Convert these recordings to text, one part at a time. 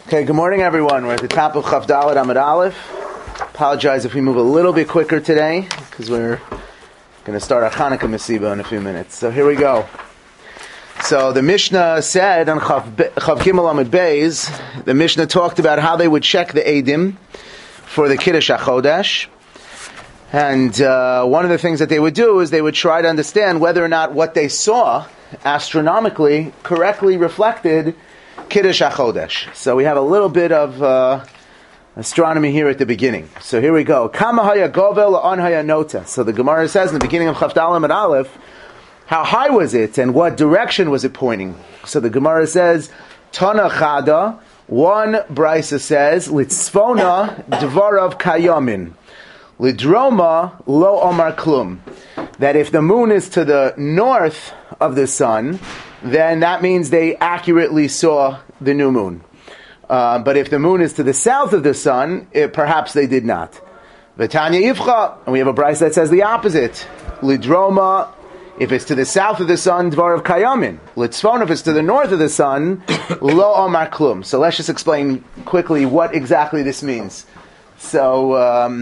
Okay, good morning everyone. We're at the top of Chaf Dalet Amud Aleph. Apologize if we move a little bit quicker today, because we're going to start our Hanukkah Mesiba in a few minutes. So here we go. So the Mishnah said on Chav Gimel Amud Beis, the Mishnah talked about how they would check the Eidim for the Kiddush HaChodesh. And one of the things that they would do is they would try to understand whether or not what they saw astronomically correctly reflected Kiddush HaChodesh. So we have a little bit of astronomy here at the beginning. So here we go. Kama haya govel la'an haya nota. So the Gemara says in the beginning of Chaf Dalet Amud Aleph, how high was it and what direction was it pointing? So the Gemara says, Tana Chada, one Brisa says, Litzvona dvarav kayamin, Lidroma lo omar klum. That if the moon is to the north of the sun, then that means they accurately saw the new moon. But if the moon is to the south of the sun, perhaps they did not. V'tanya Ivcha, and we have a Brisa that says the opposite. Lidroma, if it's to the south of the sun, Dvarav Kayamin. Litzvon, if it's to the north of the sun, Lo Omar Klum. So let's just explain quickly what exactly this means. So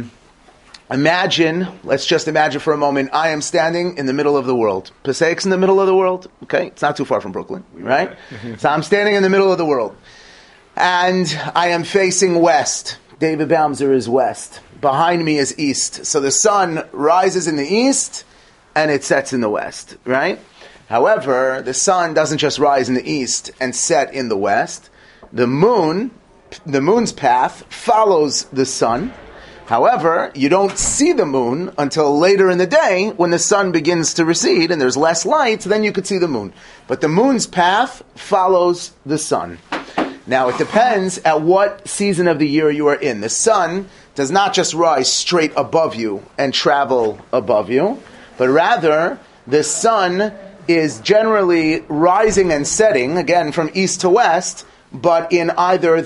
let's just imagine for a moment, I am standing in the middle of the world. Pasaik's in the middle of the world. Okay, it's not too far from Brooklyn, right? So I'm standing in the middle of the world. And I am facing west. David Baumser is west. Behind me is east. So the sun rises in the east and it sets in the west, right? However, the sun doesn't just rise in the east and set in the west. The moon's path follows the sun. However, you don't see the moon until later in the day when the sun begins to recede and there's less light, then you could see the moon. But the moon's path follows the sun. Now, it depends at what season of the year you are in. The sun does not just rise straight above you and travel above you, but rather the sun is generally rising and setting, again, from east to west, but in either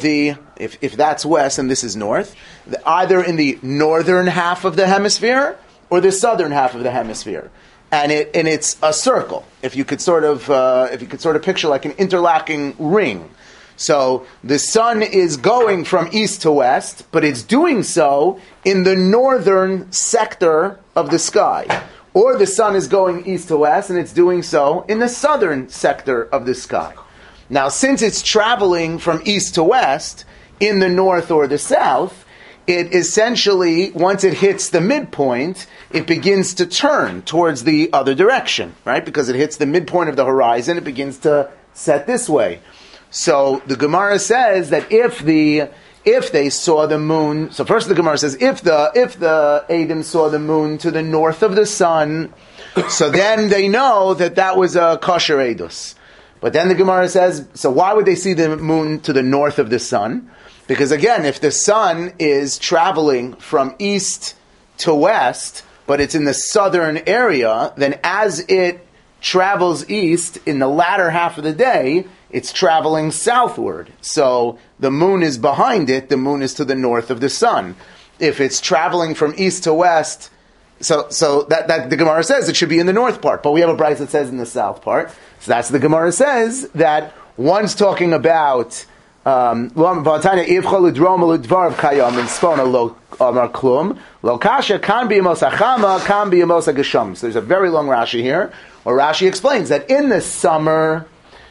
if that's west and this is north, either in the northern half of the hemisphere or the southern half of the hemisphere. And it's a circle. If you could sort of picture like an interlocking ring. So the sun is going from east to west, but it's doing so in the northern sector of the sky. Or the sun is going east to west, and it's doing so in the southern sector of the sky. Now, since it's traveling from east to west, in the north or the south, it essentially, once it hits the midpoint, it begins to turn towards the other direction, right? Because it hits the midpoint of the horizon, it begins to set this way. So the Gemara says that if they saw the moon, so first the Gemara says if the Eidim saw the moon to the north of the sun, so then they know that was a kosher Eidus. But then the Gemara says, so why would they see the moon to the north of the sun? Because again, if the sun is traveling from east to west, but it's in the southern area, then as it travels east in the latter half of the day, it's traveling southward. So the moon is behind it, the moon is to the north of the sun. If it's traveling from east to west, so that the Gemara says it should be in the north part, but we have a Brisa that says in the south part. So that's the Gemara says that one's talking about there's a very long Rashi here, where Rashi explains that in the summer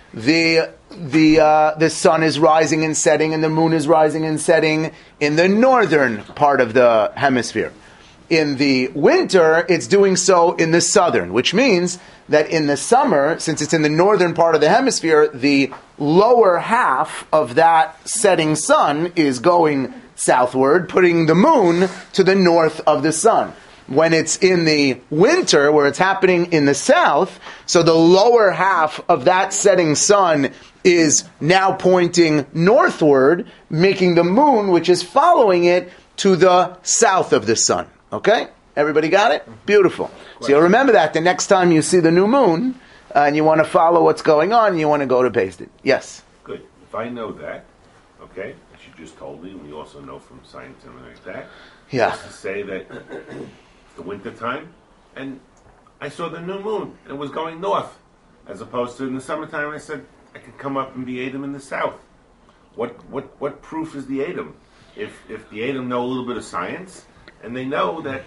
the sun is rising and setting and the moon is rising and setting in the northern part of the hemisphere. In the winter, it's doing so in the southern, which means that in the summer, since it's in the northern part of the hemisphere, the lower half of that setting sun is going southward, putting the moon to the north of the sun. When it's in the winter, where it's happening in the south, so the lower half of that setting sun is now pointing northward, making the moon, which is following it, to the south of the sun. Okay? Everybody got it? Beautiful. So you'll remember that the next time you see the new moon, and you want to follow what's going on, and you want to go to Beis Din. Yes? Good. If I know that, okay, as you just told me, we also know from science and everything like that, yeah, to say that it's the winter time, and I saw the new moon, and it was going north, as opposed to in the summertime, I said, I could come up and be Edom in the south. what proof is the Edom? If the Edom know a little bit of science, and they know that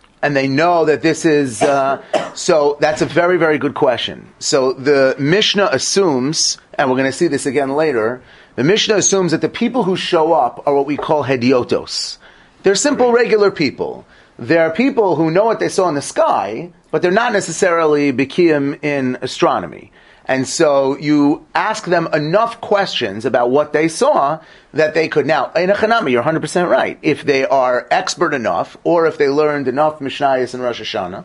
this is, so that's a very, very good question. So the Mishnah assumes, and we're going to see this again later, the Mishnah assumes that the people who show up are what we call hediotos. They're simple, regular people. They're people who know what they saw in the sky, but they're not necessarily bikiyim in astronomy. And so you ask them enough questions about what they saw that they could now, in a Chanami, you're 100% right. If they are expert enough, or if they learned enough Mishnayos and Rosh Hashanah,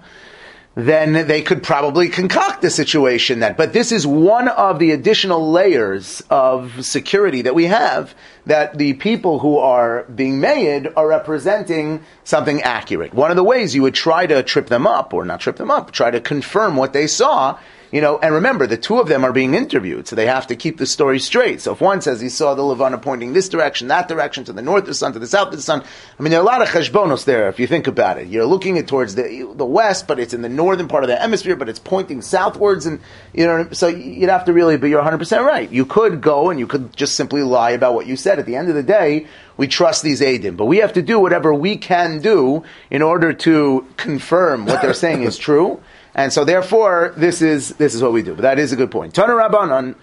then they could probably concoct the situation but this is one of the additional layers of security that we have, that the people who are being made are representing something accurate. One of the ways you would try to trip them up, or not trip them up, try to confirm what they saw, and remember, the two of them are being interviewed, so they have to keep the story straight. So if one says he saw the Levana pointing this direction, that direction, to the north of the sun, to the south of the sun, there are a lot of cheshbonos there, if you think about it. You're looking at towards the west, but it's in the northern part of the hemisphere, but it's pointing southwards, and, so you'd have to really, but you're 100% right. You could go, and you could just simply lie about what you said. At the end of the day, we trust these Eidim, but we have to do whatever we can do in order to confirm what they're saying is true. And so, therefore, this is what we do. But that is a good point. Tana Rabbanan,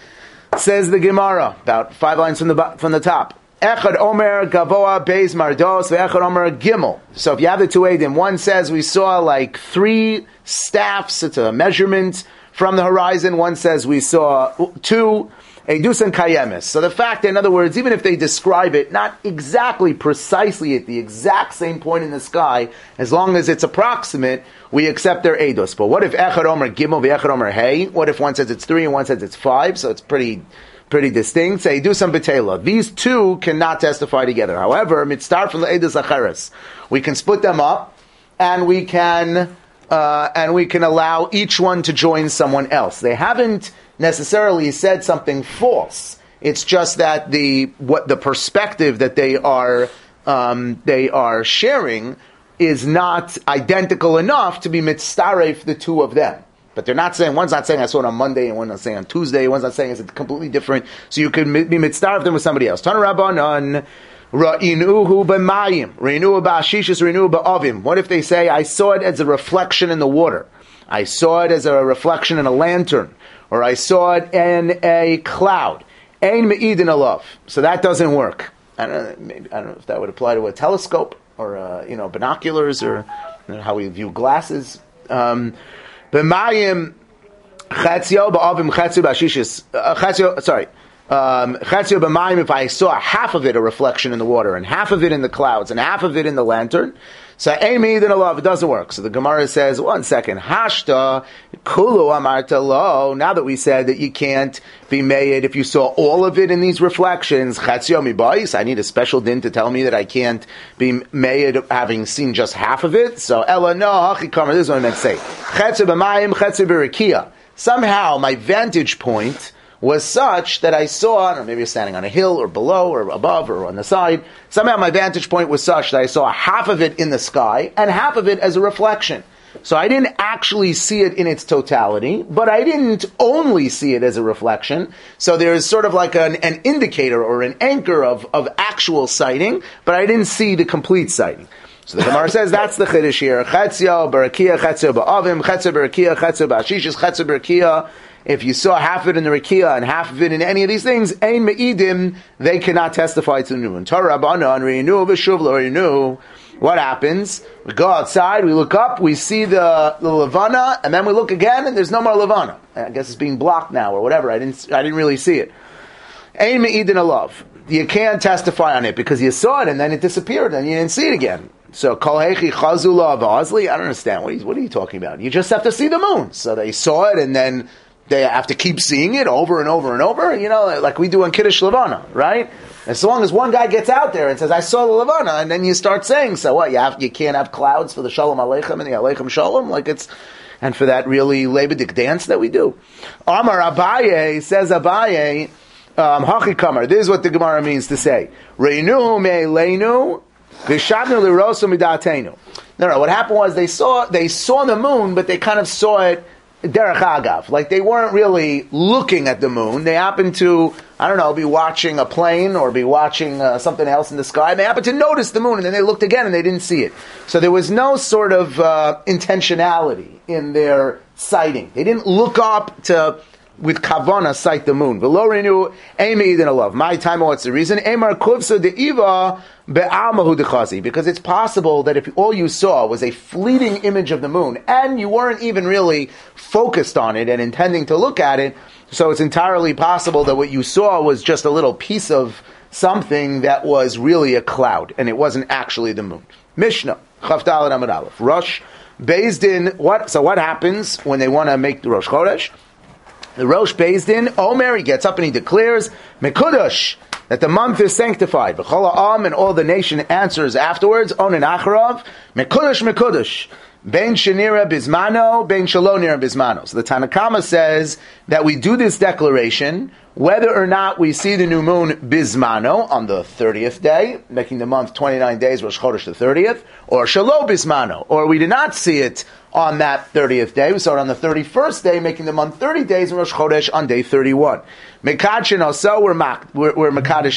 says the Gemara, about 5 lines from the top. Echad Omer Gavoa Beis Mardos ve'Echad Omer Gimel. So if you have the two Eidim, one says we saw like 3 staffs. It's a measurement from the horizon. One says we saw 2. Eidus and Kayemis. So the fact that, in other words, even if they describe it not exactly precisely at the exact same point in the sky, as long as it's approximate, we accept their Eidus. But what if Echad Omer Gimel ve'Echad Omer Hey? What if one says it's 3 and one says it's 5? So it's pretty distinct. Say Eidus and Betela. These two cannot testify together. However, mitzvah from the Eidus Acheres, we can split them up, and we can allow each one to join someone else. They haven't necessarily said something false. It's just that the perspective that they are sharing is not identical enough to be mitzaref the two of them. But they're not saying, one's not saying I saw it on Monday, and one's not saying on Tuesday, one's not saying it's completely different. So you could be mitzaref them with somebody else. Tana Rabbanan, Ra'inuhu b'mayim, Ra'inuhu ba'ashishis, Ra'inuhu ba'avim. What if they say, I saw it as a reflection in the water, I saw it as a reflection in a lantern, or I saw it in a cloud? Ein me'idin alav. So that doesn't work. I don't know if that would apply to a telescope, or binoculars, or how we view glasses. B'mayim chatzio ba'avim chatzio ba'ashishis. Chatzio b'mayim, if I saw half of it a reflection in the water, and half of it in the clouds, and half of it in the lantern, so Amy then Allah, it doesn't work. So the Gemara says, 1 second, Hashta Kulu Amarta Lo. Now that we said that you can't be made if you saw all of it in these reflections, Chatzio Mibais, I need a special din to tell me that I can't be made having seen just half of it. So Ella no Hachikama, this is what I meant to say. Chatzio b'mayim, Chatzio b'rikia. Somehow my vantage point was such that I saw, I don't know, maybe you're standing on a hill, or below, or above, or on the side. Somehow my vantage point was such that I saw half of it in the sky, and half of it as a reflection. So I didn't actually see it in its totality, but I didn't only see it as a reflection. So there's sort of like an indicator, or an anchor of actual sighting, but I didn't see the complete sighting. So the Gemara says that's the chiddush here. Chatzio b'rakia, chatzio ba'avim, chatzio b'rakia, chatzio ba'ashishis, chatzio b'rakia. If you saw half of it in the Rikia and half of it in any of these things, Ein Me'idim, they cannot testify to the new one. Torah Rabbanan, Re'inu v'shuv lo. What happens? We go outside, we look up, we see the Levana, and then we look again, and there's no more Levana. I guess it's being blocked now, or whatever. I didn't really see it. Ein Me'idin alav. You can't testify on it, because you saw it, and then it disappeared, and you didn't see it again. So, Kol Hechi Chazula Avazli, I don't understand. What are you talking about? You just have to see the moon. So they saw it, and then they have to keep seeing it over and over and over, like we do on Kiddush Levana, right? As long as one guy gets out there and says, I saw the Levana, and then you start saying, so what, you can't have clouds for the Shalom Aleichem and the Aleichem Shalom? And for that really Lebedik dance that we do. Amar Abaye, says Abaye, Hachi Kamar, this is what the Gemara means to say. Reinu me'eleinu, v'shabnu lirosu midatenu. No, what happened was they saw the moon, but they kind of saw it derech agav, like they weren't really looking at the moon. They happened to, I don't know, be watching a plane or be watching something else in the sky, and they happened to notice the moon, and then they looked again and they didn't see it. So there was no sort of intentionality in their sighting. They didn't look up to, with kavana, sight the moon. V'lo reinu emi idin alav. My time, what's the reason? Emar kuvsa de'iva be'almahu dechazi. Because it's possible that if all you saw was a fleeting image of the moon, and you weren't even really focused on it and intending to look at it, so it's entirely possible that what you saw was just a little piece of something that was really a cloud, and it wasn't actually the moon. Mishnah, Chaf Daled Amud Aleph. Rosh Beis Din, so what happens when they want to make the Rosh Chodesh? The Rosh Beis Din, Omer, he gets up and he declares, Mekudosh, that the month is sanctified. V'chol ha'am, and all the nation answers afterwards, Onen acharav, Mekudosh, Mekudosh. Bein shenira bismano, bein shelo nira bismano. So the Tanakama says that we do this declaration whether or not we see the new moon bismano on the 30th day, making the month 29 days, Rosh Chodesh the 30th, or shelo bismano, or we did not see it on that 30th day. We saw it on the 31st day, making the month 30 days, and Rosh Chodesh on day 31. Mekadshin also, we're Mekadesh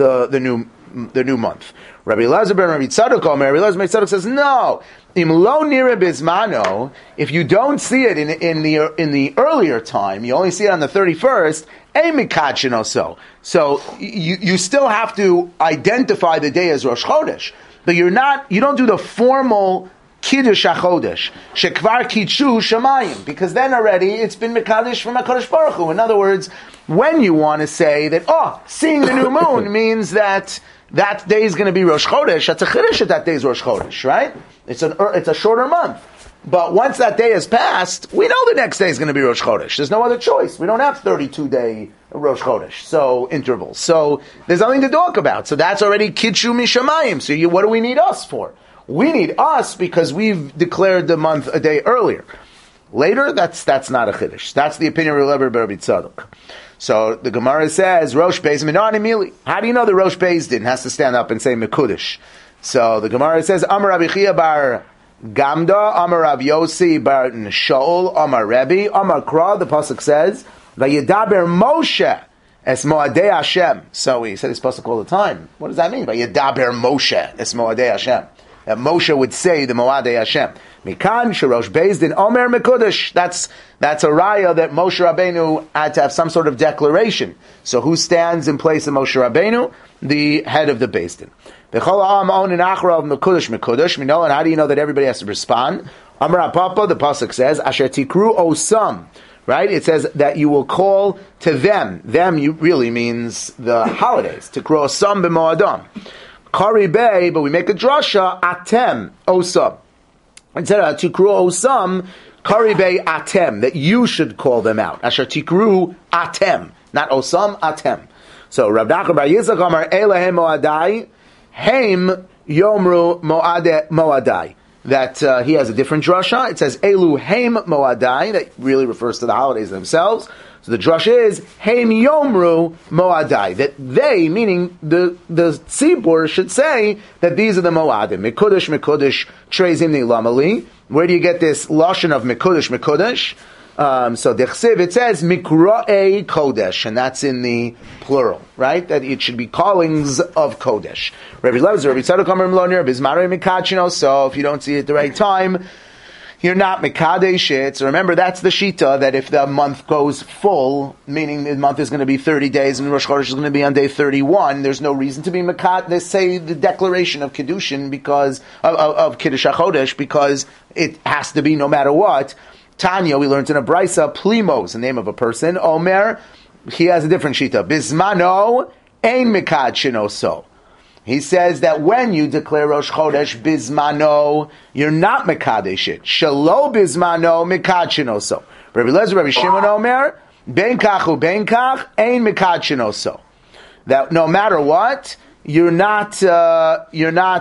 the new month. Rabbi Elazar ben Rabbi Tzadok Omer, Rabbi Elazar ben Tzadok says, no, im lo nira bismano, if you don't see it in the earlier time, you only see it on the 31st, a mikachin also. So you still have to identify the day as Rosh Chodesh, but you don't do the formal Kiddush HaChodesh, Shekvar Kidshu Shamayim, because then already it's been Mekadesh from HaKadosh Baruch Hu. In other words, when you want to say that, seeing the new moon means that day is going to be Rosh Chodesh, that's a Chiddush that day is Rosh Chodesh, right? It's a shorter month. But once that day has passed, we know the next day is going to be Rosh Chodesh. There's no other choice. We don't have 32-day Rosh Chodesh, so intervals. So there's nothing to talk about. So that's already Kidshu Mishamayim. So what do we need us for? We need us because we've declared the month a day earlier. Later, that's not a Chiddush. That's the opinion of Rabbi Tzadok. So the Gemara says, Rosh Beis Minani Mili. How do you know the Rosh Beis Din has to stand up and say Mekudesh? So the Gemara says, Amar Rabbi Chia bar Gamda, Amar Rav Yossi bar Shaul, Amar Rebbe, Amar Kra, the Pasuk says, Vayedaber Moshe es Moadei Hashem. So we said this Pasuk all the time. What does that mean? Vayedaber Moshe es Moadei Hashem. That Moshe would say the Moadei Hashem. Mikan Sherosh Beis Din Omer Mekudesh. That's a raya that Moshe Rabbeinu had to have some sort of declaration. So who stands in place of Moshe Rabbeinu? The head of the Beis Din. B'chol ha'am onin achra of Mekudesh Mekudesh. And how do you know that everybody has to respond? Amar Papa, the pasuk says, Asher tikru osam. Right? It says that you will call to them. Them really means the holidays. Tikru osam b'moadam. Kari Bey, but we make a drasha, Atem, Osam. Instead of Tikru Osam, Kari Bey Atem, that you should call them out. Asher Tikru Atem, not Osam, Atem. So, Rav Nachman bar Yitzchak Amar, Elahem Moadai, Heim Yomru Moadai. That he has a different drasha. It says, Elu Heim Moadai, that really refers to the holidays themselves. So the drush is Heim Yomru Moadai, that they, meaning the tzibur, should say that these are the Moadim. Mekudesh Trezim Nilamali. Where do you get this lashon of Mekudesh? So Dechsiv, it says Mikra'ei Kodesh, and that's in the plural, right? That it should be callings of Kodesh. Rabbi Lezer, Rabbi Tzadok Amar Mlonir, Bismarei Mikachino. So if you don't see it at the right time, you're not Mekadesh it. So remember, that's the Shita, that if the month goes full, meaning the month is going to be 30 days and Rosh Chodesh is going to be on day 31, there's no reason to be Mekadesh. They say the declaration of Kiddushin because, of Kiddush HaChodesh, because it has to be no matter what. Tanya, we learned in a Brisa, Plimos, the name of a person. Omer, he has a different Shita. Bismano, ein Mekadshin so. He says that when you declare Rosh Chodesh Bismano, you're not Mekadesh it. Shelo Bismano Mekadshin also. Rabbi Lezer, Rabbi Shimon Omer, Ben Kach Ben Kach, Ein Mekadshin so. That no matter what, you're not Mekadesh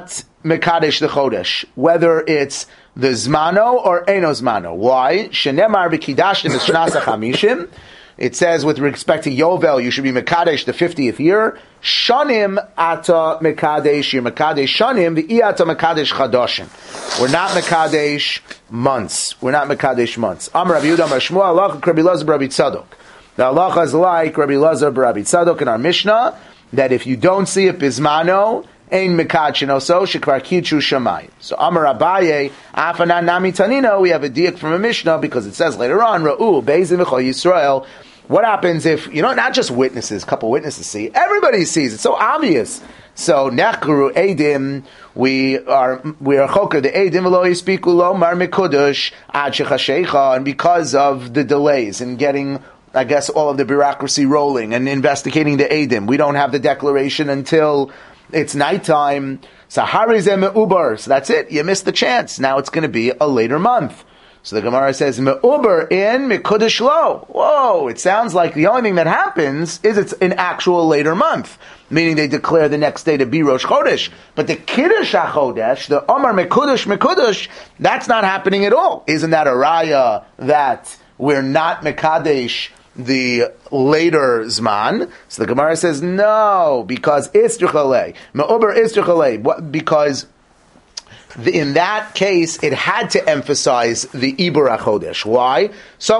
the Chodesh, whether it's the Zmano or Eino Zmano. Why? Shenemar B'Kidashtim B'Shnas HaChamishim. It says with respect to Yovel, you should be Mekadesh the 50th year. Shanim ata Mekadesh, you're Mekadesh Shanim, the Iata Mekadesh Chadoshin. We're not Mekadesh months. We're not Mekadesh months. Amar Rabbi Yehuda Amar Shmuel, Allah Rabbi Elazar Rabbi Tzadok. The halacha is like Rabbi Lazar Rabbi Tzadok in our Mishnah, that if you don't see it bismano, ein mekadshino so shekvar kitchu shamayim. So Amar Abaye, Afanan Nami Tanino, we have a diak from a Mishnah because it says later on, Ra'u Beizim V'chol Yisrael. What happens if, not just witnesses, a couple witnesses see, everybody sees, it's so obvious. So, Nechru Eidim, we are choker, the Eidim v'lo yispiku lo mar mekudush ad shechashecha, and because of the delays in getting, I guess, all of the bureaucracy rolling and investigating the Eidim, we don't have the declaration until it's nighttime. Sahari zeh me'ubar, so that's it, you missed the chance. Now it's going to be a later month. So the Gemara says, Me'uber in Mekudesh lo. Whoa, it sounds like the only thing that happens is it's an actual later month. Meaning they declare the next day to be Rosh Chodesh. But the Kiddush HaChodesh, the Omar Mekudesh, that's not happening at all. Isn't that a raya that we're not Mekadesh the later Zman? So the Gemara says, no, because Istrichalei. Me'uber Istrichalei. Because in that case, it had to emphasize the Ibur HaChodesh. Why? So,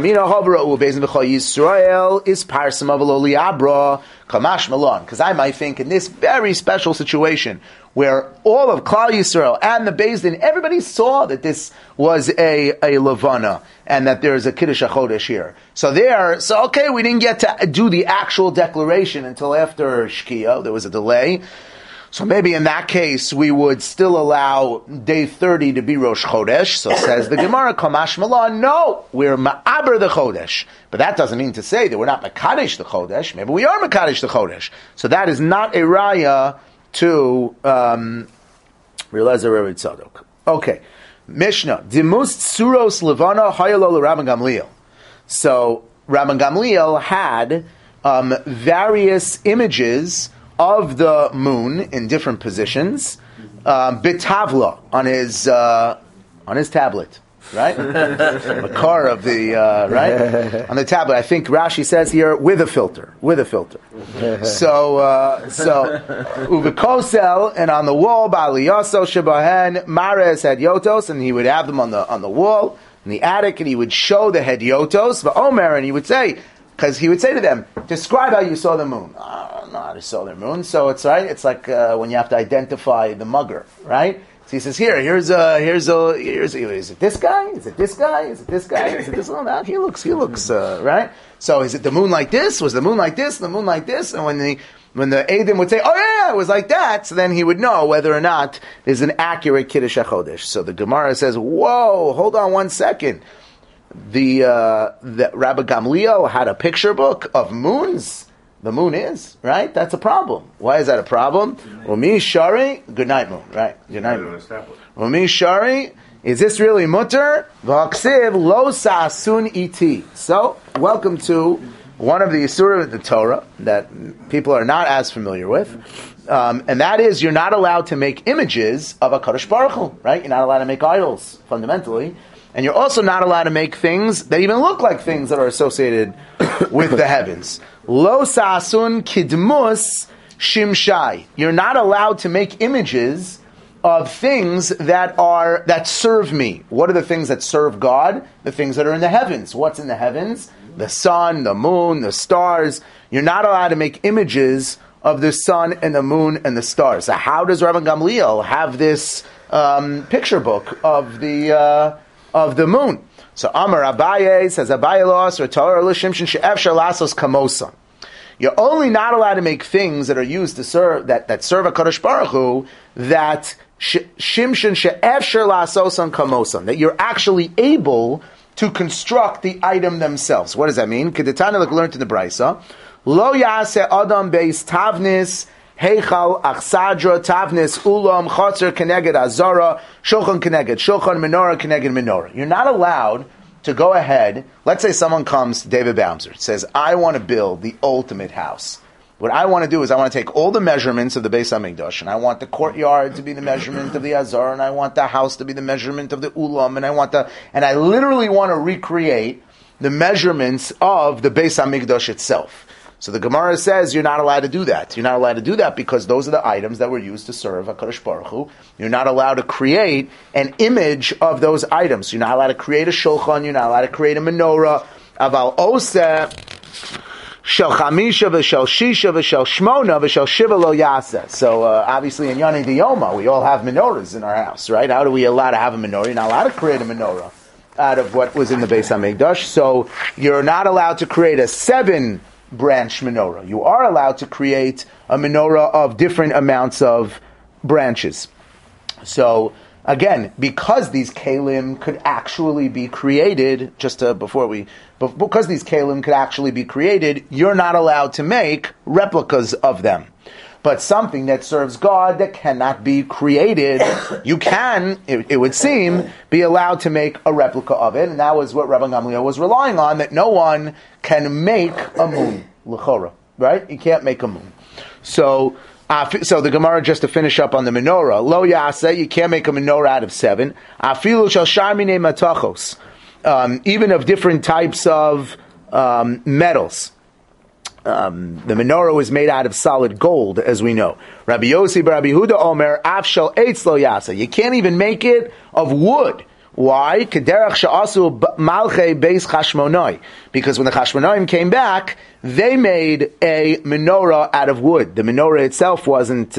Yisrael is parsam of Abra Kamash Malon. Because I might think in this very special situation, where all of Klal Yisrael and the Beis Din, everybody saw that this was a Levana, and that there's a Kiddush HaChodesh here. So okay, we didn't get to do the actual declaration until after Shkia. There was a delay. So maybe in that case, we would still allow day 30 to be Rosh Chodesh. So says the Gemara, Kamash Malan, no, we're Ma'aber the Chodesh. But that doesn't mean to say that we're not Mekadesh the Chodesh. Maybe we are Mekadesh the Chodesh. So that is not a raya to Re'elezer Rabbi Tzadok. Okay. Mishnah. Dimus Tsuros Levana Hayalol Rabban Gamliel. So Rabban Gamliel had various images of the moon in different positions, bitavla on his tablet, right? The car of the right on the tablet. I think Rashi says here with a filter. So uvekosel, and on the wall baliyaso shebahen mares hedyotos, and he would have them on the wall in the attic, and he would show the hedyotos va'omer, and he would say. Because he would say to them, describe how you saw the moon. I don't know how to saw the moon. So it's right. It's like when you have to identify the mugger, right? So he says, here's is it this guy? Is it this guy? Is it this guy? Is it this one? No, he looks, right? So is it the moon like this? Was the moon like this? The moon like this? And when the Eidim would say, oh yeah, it was like that, so then he would know whether or not there's an accurate Kiddush HaChodesh. So the Gemara says, whoa, hold on 1 second. The Rabbi Gamliel had a picture book of moons. The moon is, right? That's a problem. Why is that a problem? Umi Shari, good night moon, right? Good night moon. Umi Shari, is this really mutter? V'aksiv lo sa'asun iti. So, welcome to one of the Yisurim of the Torah that people are not as familiar with. And that is, you're not allowed to make images of a Kadosh Baruch Hu, right? You're not allowed to make idols, fundamentally. And you're also not allowed to make things that even look like things that are associated with the heavens. Lo sa'asun kidmus shimshai. You're not allowed to make images of things that serve me. What are the things that serve God? The things that are in the heavens. What's in the heavens? The sun, the moon, the stars. You're not allowed to make images of the sun and the moon and the stars. So how does Rabban Gamliel have this picture book of the moon? So Amar Abaye says Abaye lost or Torah l'shimshin she'efshar lasos kamosa. You're only not allowed to make things that are used to serve that serve a Kadosh Baruch Hu that shimshin she'efshar lasosan kamosan, that you're actually able to construct the item themselves. What does that mean? Kedetana, like we learned in the Brisa, lo yaseh adam beis tavnis heichal achsadra tavnis ulam chotzer keneged azara shulchan keneged shulchan menorah keneged menorah. You're not allowed to go ahead. Let's say someone comes to David Baumser, says, I want to build the ultimate house. What I want to do is I want to take all the measurements of the Beis HaMikdash, and I want the courtyard to be the measurement of the Azar, and I want the house to be the measurement of the Ulam, and I literally want to recreate the measurements of the Beis HaMikdash itself. So the Gemara says you're not allowed to do that. You're not allowed to do that because those are the items that were used to serve HaKadosh Baruch Hu. You're not allowed to create an image of those items. You're not allowed to create a shulchan. You're not allowed to create a menorah. Aval oseh Shel chamisha v'shel shisha v'shel shmona v'shel shiva lo yasa. So obviously in Yoni Diyoma, we all have menorahs in our house, right? How do we allow to have a menorah? You're not allowed to create a menorah out of what was in the Beis HaMikdash. So you're not allowed to create a 7-branch menorah. You are allowed to create a menorah of different amounts of branches. So again, because these kalim could actually be created, because these kalim could actually be created, you're not allowed to make replicas of them. But something that serves God that cannot be created, you can, it would seem, be allowed to make a replica of it. And that was what Rabban Gamliel was relying on, that no one can make a moon, l'chora, right? You can't make a moon. So the Gemara, just to finish up on the menorah, lo yasa, you can't make a menorah out of 7. Afilu shel shar minei matachos, even of different types of metals. The menorah was made out of solid gold, as we know. Rabbi Yossi bar Rabbi Yehuda Omer, af shel eitz lo yasa. You can't even make it of wood. Why? Kederach she'asu malchei beis Chashmonai. Because when the Chashmonaim came back, they made a menorah out of wood. The menorah itself wasn't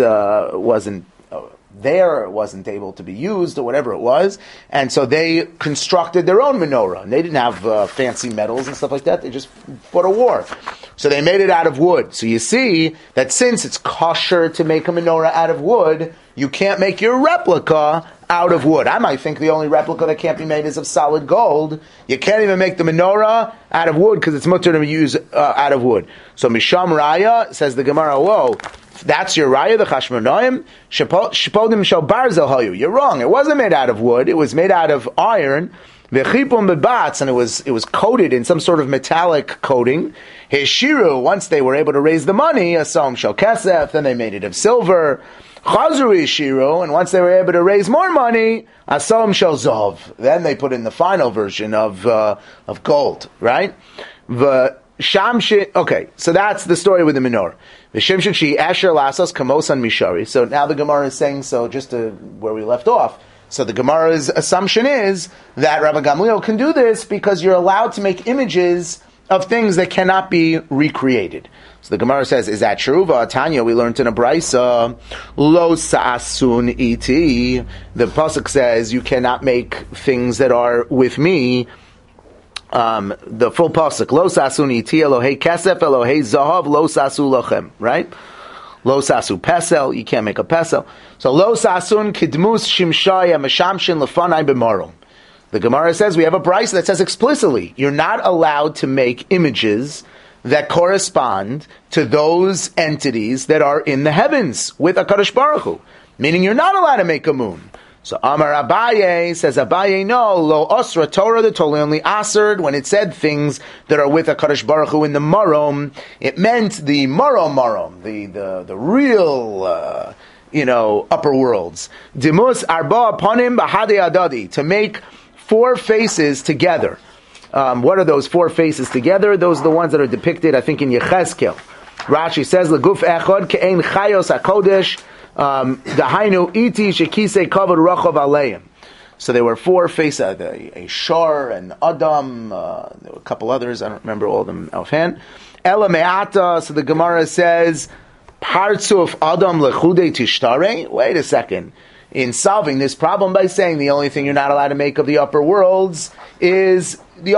able to be used, or whatever it was, and so they constructed their own menorah. And they didn't have fancy metals and stuff like that. They just fought a war. So they made it out of wood. So you see that since it's kosher to make a menorah out of wood, you can't make your replica out of wood. I might think the only replica that can't be made is of solid gold. You can't even make the menorah out of wood because it's mutter to use out of wood. So Misham Raya, says the Gemara, whoa, that's your Raya, the Chashmonaim? Shepodim shel barzel hayu. You're wrong. It wasn't made out of wood. It was made out of iron. V'chipum bebatz, and it was coated in some sort of metallic coating. Hishiru, once they were able to raise the money, asam shel kesef, then they made it of silver. Chazru Yishiru, and once they were able to raise more money, Asom Shel Zov. Then they put in the final version of gold, right? Okay, so that's the story with the menorah. V'shimshin she asher lasos kamosan mishari. So now the Gemara is saying, so just to where we left off. So the Gemara's assumption is that Rabbi Gamliel can do this because you're allowed to make images of things that cannot be recreated. So the Gemara says, is that true? Tanya, we learned in a brisa, lo sa'asun iti. The pasuk says you cannot make things that are with me. The full pasuk, lo sa'asun iti, Elohei kesef, Elohei zahav, lo sa'asu lochem, right? Lo sa'asu pesel, you can't make a pesel. So lo sa'asun kidmus shimshaya meshamshin lefanai b'marom. The Gemara says we have a brisa that says explicitly you're not allowed to make images that correspond to those entities that are in the heavens with HaKadosh Baruch Hu. Meaning you're not allowed to make a moon. So Amar Abaye, says Abaye, no, lo osra Torah, the Torah only answered when it said things that are with HaKadosh Baruch Hu in the Marom. It meant the Marom, the real, upper worlds. Dimus arba aponim b'hadei adadi, to make 4 faces together. What are those 4 faces together? Those are the ones that are depicted, I think, in Yechezkel. Rashi says, "Leguf echad ke'ein chayos hakodesh dahainu iti shekisei kavod rachav aleim." So there were 4 faces: a Shar, an Adam, there were a couple others. I don't remember all of them offhand. Ela me'ata. So the Gemara says, "Partzuf Adam lechudei tishtare." Wait a second. In solving this problem by saying the only thing you're not allowed to make of the upper worlds are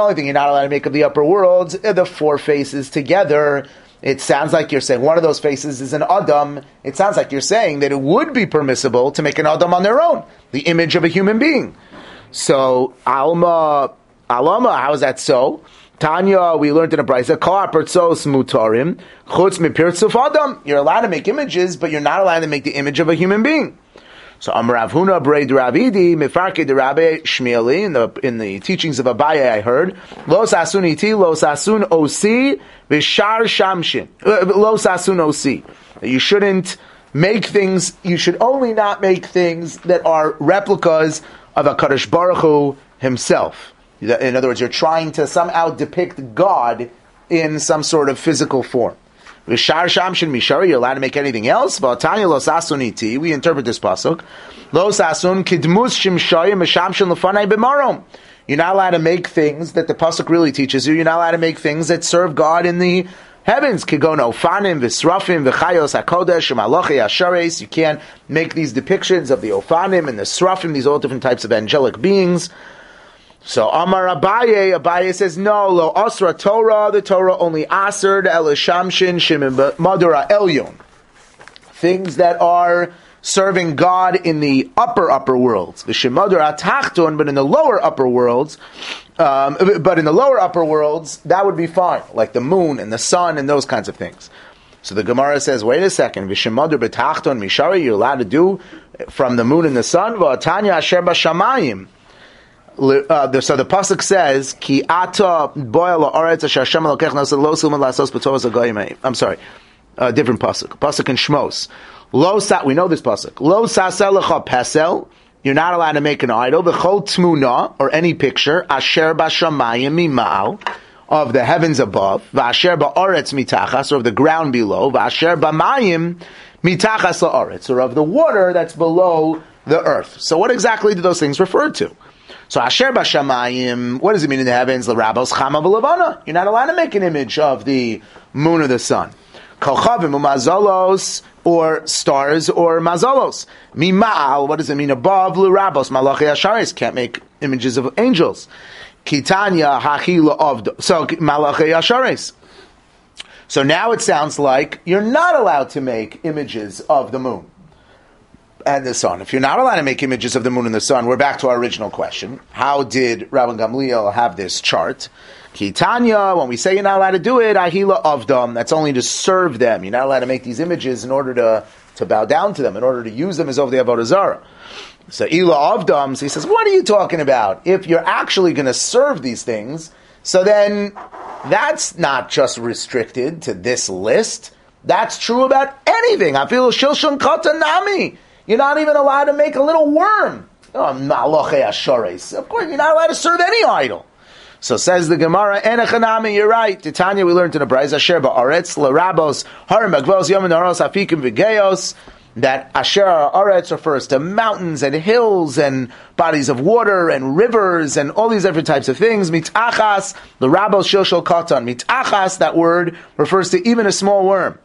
the 4 faces together. It sounds like you're saying one of those faces is an Adam. It sounds like you're saying that it would be permissible to make an Adam on their own, the image of a human being. So, Alma, how is that so? Tanya, we learned in a brisa, mutarim, chutz mipirtzuf Adam. You're allowed to make images, but you're not allowed to make the image of a human being. So Amar Rav Huna Brei Ravidi Mefarke de Rabbi Shmieli, in the teachings of Abaye I heard, Lo Sasun Iti, Lo Sasun Osi, Vishar Shamshin, Lo Sasun Osi. You shouldn't make things, you should only not make things that are replicas of HaKadosh Baruch Hu himself. In other words, you're trying to somehow depict God in some sort of physical form. V'shar shamshin mishari, you're allowed to make anything else. V'atanya lo sasun iti, we interpret this pasuk. Lo sasun kidmus shimshayim meshamshin lefanai b'marom. You're not allowed to make things that the pasuk really teaches you. You're not allowed to make things that serve God in the heavens. Kigono ofanim v'srafim v'chayos hakodesh v'malochi hashares. You can't make these depictions of the ofanim and the srafim, these all different types of angelic beings. So Amar Abaye says, no, lo asra Torah, the Torah only asered elishamshin shimim madura elyon. Things that are serving God in the upper worlds. V'shimadura tachton, but in the lower upper worlds, that would be fine, like the moon and the sun and those kinds of things. So the Gemara says, wait a second, v'shimadur betachton mishari, you're allowed to do from the moon and the sun, v'atanya asher b'shamayim. So the pasuk says, "Ki ata boil la'aretz asher Hashem elokech nasa lo silman lasos b'tovas hagoyim." I'm sorry, different pasuk. Pasuk in Shmos. We know this pasuk. Lo sasel lecha pesel. You're not allowed to make an idol. V'chol tmuna, or any picture, asher b'shamayim mima'al, of the heavens above. V'asher ba'aretz mitachas, or of the ground below. V'asher b'mayim mitachas la'aretz, or of the water that's below the earth. So what exactly do those things refer to? So Asher Bashamayim, what does it mean in the heavens? L'rabos chama v'levana. You're not allowed to make an image of the moon or the sun. Kolchavim u'mazolos, or stars or mazolos. Mima'al, what does it mean above? L'rabos malachi asharis. Can't make images of angels. Kitanya hachila of, so malachi asharis. So now it sounds like you're not allowed to make images of the moon and the sun. If you're not allowed to make images of the moon and the sun, we're back to our original question. How did Rabban Gamliel have this chart? Kitanya, when we say you're not allowed to do it, ahila avdam, that's only to serve them. You're not allowed to make these images in order to bow down to them, in order to use them as of the Avodah Zarah. So ila avdam, so he says, what are you talking about? If you're actually going to serve these things, so then that's not just restricted to this list. That's true about anything. I feel shilshon katanami. You're not even allowed to make a little worm. Maloche ashares. Of course, you're not allowed to serve any idol. So says the Gemara, Enechanami, you're right. Titania, we learned in the Brayz, Asher ba'aretz, l'rabos, harim agvos, yom naros, afikim v'geyos, that Asher Aretz refers to mountains and hills and bodies of water and rivers and all these different types of things. Mitachas, l'rabos shilshol katan. Mitachas, that word refers to even a small worm.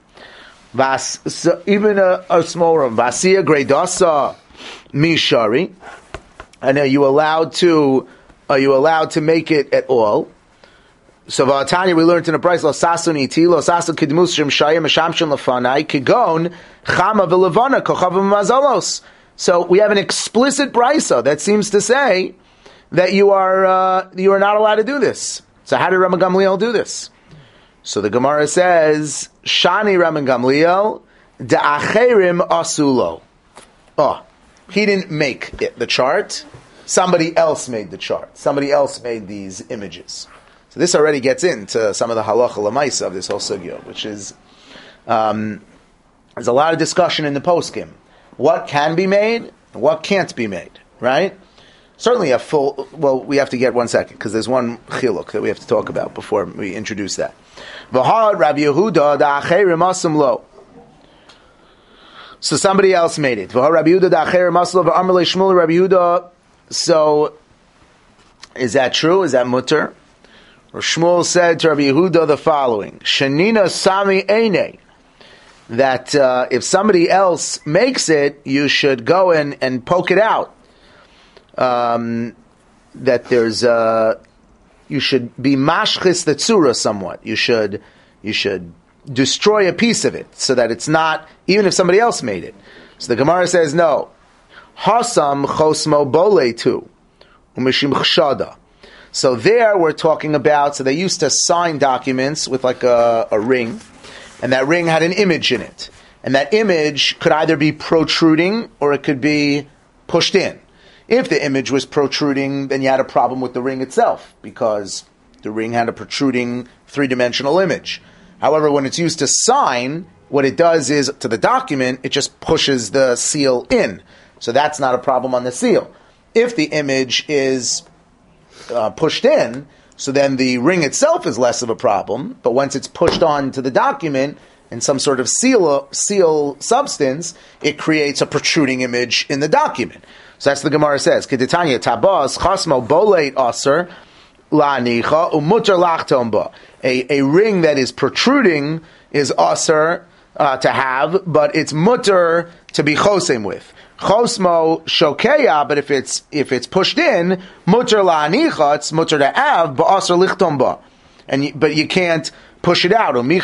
Even a small worm. Vasia gredasa mishari. And are you allowed to make it at all? So Vatanya, we learned in the price lo sasun iti lo sasun kidmus shim shayim shamshon lafanai kigon chama v'levana kochavim mazalos. So we have an explicit brisa that seems to say that you are not allowed to do this. So how did Rabban Gamliel do this? So the Gemara says, Shani Rabban Gamliel, da'acherim asulo. Oh, he didn't make the chart. Somebody else made the chart. Somebody else made these images. So this already gets into some of the halacha lemaisa of this whole sugya, which is, there's a lot of discussion in the poskim. What can be made, and what can't be made, right? Certainly we have to get 1 second, because there's one chiluk that we have to talk about before we introduce that. V'had Rabbi Yehuda da'acherim asim lo. So somebody else made it. V'had Rabbi Yehuda da'acherim asim lo v'amar le Shmuel Rabbi Yehuda. So, is that true? Is that mutter? Or Shmuel said to Rabbi Yehuda the following: Shanina sami eine. That if somebody else makes it, you should go in and poke it out. That there's you should be mashchis the tzura somewhat. You should destroy a piece of it so that it's not, even if somebody else made it. So the Gemara says no. Hasam chosmo bole tu umishim chshada. So there we're talking about. So they used to sign documents with like a ring, and that ring had an image in it, and that image could either be protruding or it could be pushed in. If the image was protruding, then you had a problem with the ring itself, because the ring had a protruding three-dimensional image. However, when it's used to sign, what it does is, to the document, it just pushes the seal in. So that's not a problem on the seal. If the image is pushed in, so then the ring itself is less of a problem, but once it's pushed on to the document, in some sort of seal substance, it creates a protruding image in the document. So that's the Gemara says. Keditanya tabas chasmo boleit aser la'anicha umutar lachtom ba. A ring that is protruding is aser to have, but it's mutter to be chosem with. Chosmo shokeya, but if it's pushed in, mutter la'anicha, it's mutter to have, but aser lichtom ba. But you can't push it out. Are we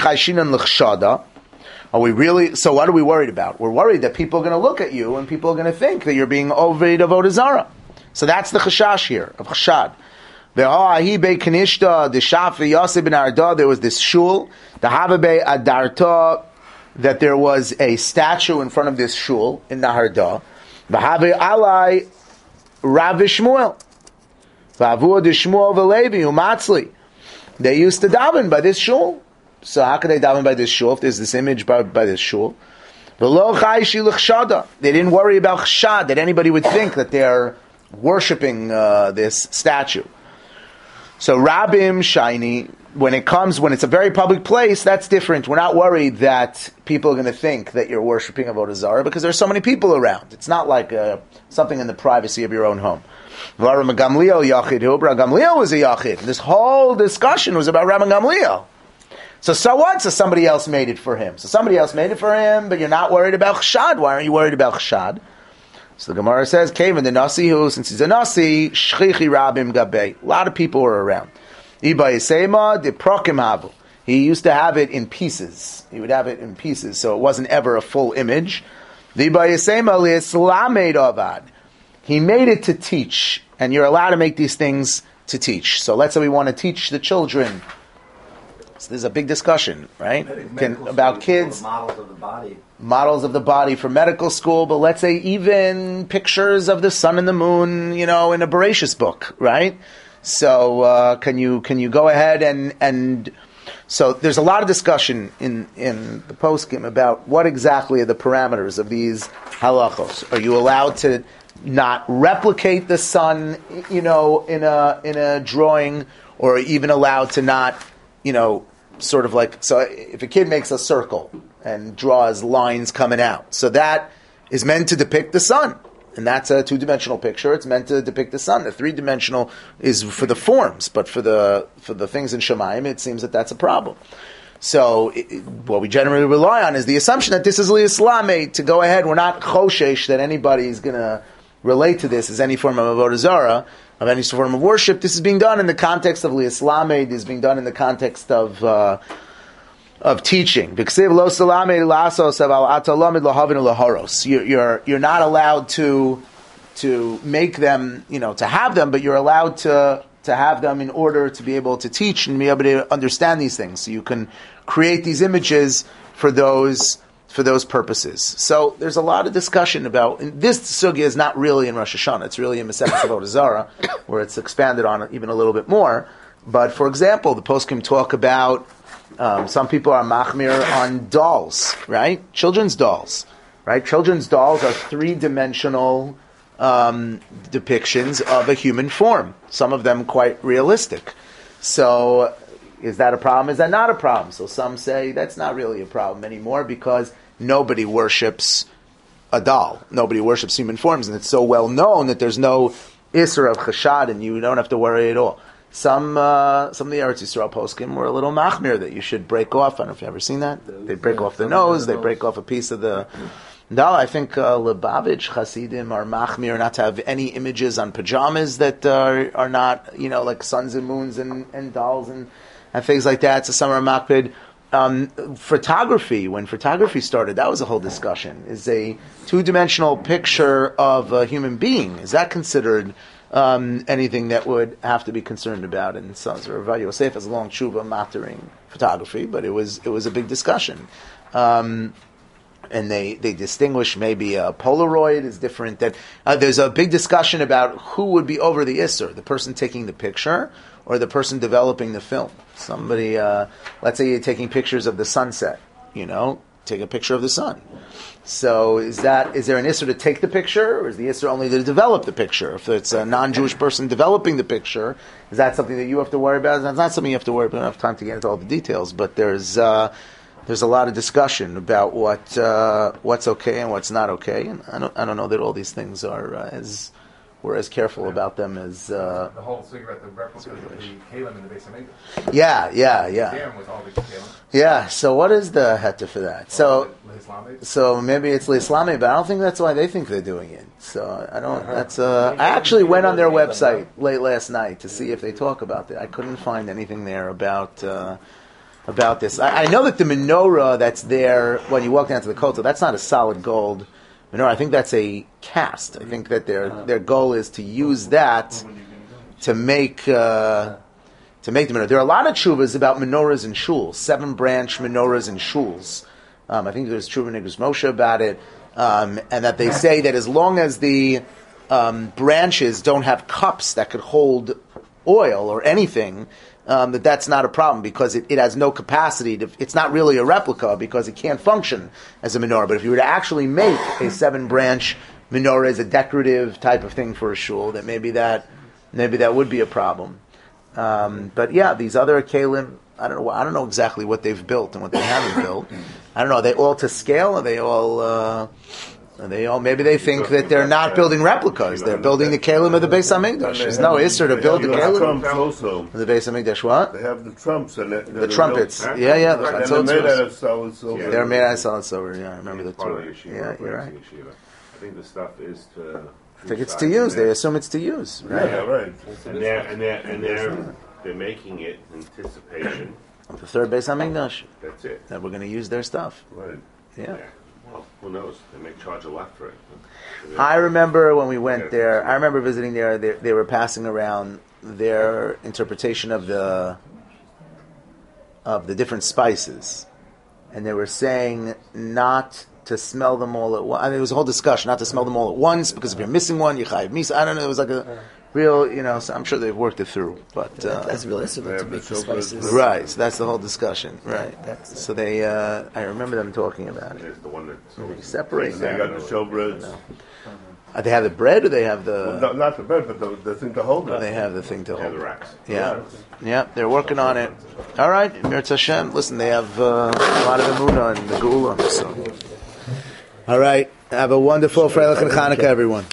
really? So what are we worried about? We're worried that people are going to look at you and people are going to think that you're being oved avodah zara. So that's the chashash here of chashad. There was this shul, the Havabe Adarta, that there was a statue in front of this shul in Naharda. V'havei alai Rav Shmuel, v'avu de Shmuel v'Levi umatzli. They used to daven by this shul. So how could they daven by this shul if there's this image by this shul? They didn't worry about chshad, that anybody would think that they're worshipping this statue. So Rabim Shaini, when it's a very public place, that's different. We're not worried that people are going to think that you're worshipping avodah zarah because there's so many people around. It's not like something in the privacy of your own home. Rabbi Gamliel was a yachid. This whole discussion was about Rabbi Gamliel. So what? So somebody else made it for him. But you're not worried about chshad. Why aren't you worried about chshad? So the Gemara says, Kevin the Nasi, who, since he's a Nasi, shchichi rabim gabei. A lot of people were around. Iba yisema de prokim havu. He used to have it in pieces. He would have it in pieces, so it wasn't ever a full image. Iba yisema li'islamed avad. He made it to teach, and you're allowed to make these things to teach. So let's say we want to teach the children. So there's a big discussion, right? About kids. Models of the body. Models of the body for medical school, but let's say even pictures of the sun and the moon, in a Bereshis book, right? So can you go ahead and so there's a lot of discussion in the poskim about what exactly are the parameters of these halachos. Are you allowed to not replicate the sun, in a drawing, or even allowed to not, sort of like, so if a kid makes a circle and draws lines coming out, so that is meant to depict the sun, and that's a two-dimensional picture. It's meant to depict the sun. The three-dimensional is for the forms, but for the things in Shemayim, it seems that that's a problem. So what we generally rely on is the assumption that this is li'islameh, to go ahead. We're not choshesh that anybody is going to relate to this as any form of avodah zarah, of any form of worship. This is being done in the context of li'islameh. This is being done in the context of teaching. You're not allowed to make them, to have them, but you're allowed to have them in order to be able to teach and be able to understand these things. So you can create these images for those purposes. So there's a lot of discussion about, and this sugya is not really in Rosh Hashanah. It's really in Masechet Avodah Zarah, where it's expanded on even a little bit more. But for example, the poskim talk about some people are machmir on dolls, right? Children's dolls, right? Children's dolls are three-dimensional depictions of a human form. Some of them quite realistic. So is that a problem? Is that not a problem? So some say that's not really a problem anymore because nobody worships a doll. Nobody worships human forms, and it's so well known that there's no isser of chashad, and you don't have to worry at all. Some of the Eretz Yisrael poskim were a little machmir that you should break off. I don't know if you've ever seen that. They break off the nose. They break off a piece of the doll. I think Lubavitch Hasidim are machmir not to have any images on pajamas that are not, like suns and moons and dolls and things like that. So some are makpid. Photography, when photography started, that was a whole discussion. Is a two-dimensional picture of a human being, is that considered anything that would have to be concerned about? And so Rav Yosef has a long tshuva mattering photography, but it was a big discussion. And they distinguish maybe a Polaroid is different. That there's a big discussion about who would be over the Isser, the person taking the picture or the person developing the film. Somebody, let's say you're taking pictures of the sunset, take a picture of the sun. So is there an Isser to take the picture, or is the Isser only to develop the picture? If it's a non-Jewish person developing the picture, is that something that you have to worry about? That's not something you have to worry about. I don't have time to get into all the details, but there's there's a lot of discussion about what's okay and what's not okay, and I don't know that all these things are we're as careful about them as the whole thing about the replicas of the Kalim in the base of Mikdash. yeah. With all the Kalim. Yeah, so what is the heta for that? So maybe it's Islamic, but I don't think that's why they think they're doing it. So I don't. That's. I actually went on their website late last night to see if they talk about it. I couldn't find anything there about this. I know that the menorah that's there when you walk down to the kotel, that's not a solid gold menorah. I think that's a cast. I think that their goal is to use that to make the menorah. There are a lot of tshuvas about menorahs and shuls, 7-branch menorahs and shuls. I think there's tshuva Nigros Moshe about it, and that they say that as long as the branches don't have cups that could hold oil or anything, that's not a problem because it has no capacity. It's not really a replica because it can't function as a menorah. But if you were to actually make a 7-branch menorah as a decorative type of thing for a shul, that maybe that would be a problem. But yeah, these other kalim, I don't know exactly what they've built and what they haven't built. I don't know. Are they all to scale? Are they all? Maybe they think that they're not building replicas. They're building the kalim of the Beis Hamikdash. There's no isser to build the kalim of the Beis Hamikdash. What? They have the trumps and the trumpets. Yeah. The and they're made out of solid silver. They're made out of solid silver. Yeah, I remember the Torah. Yeah, you're right. I think the stuff is to. I think it's to use. They assume it's to use. Right? Yeah, right. And they're making it in anticipation. The third Beis Hamikdash. That's it. That we're going to use their stuff. Right. Yeah. Well, who knows? They may charge a lot for it. I remember when we went there. I remember visiting there. They were passing around their interpretation of the different spices, and they were saying not to smell them all at once. I mean, it was a whole discussion not to smell them all at once because if you're missing one, you chayiv misa. I don't know. It was like a real, so I'm sure they've worked it through. But that's real instrument to make the spices. Right. So that's the whole discussion. Right. So they, I remember them talking about it. There's the one that's They separate They them. got the showbreads. They have the bread, or they have the? Well, not the bread, but the thing to hold it. They have the thing to yeah, hold. the racks. Yeah. They're working on it. All right, Mirz Hashem. Listen, they have a lot of emunah in the Geula. So. All right. Have a wonderful Freilich and Chanukah, everyone.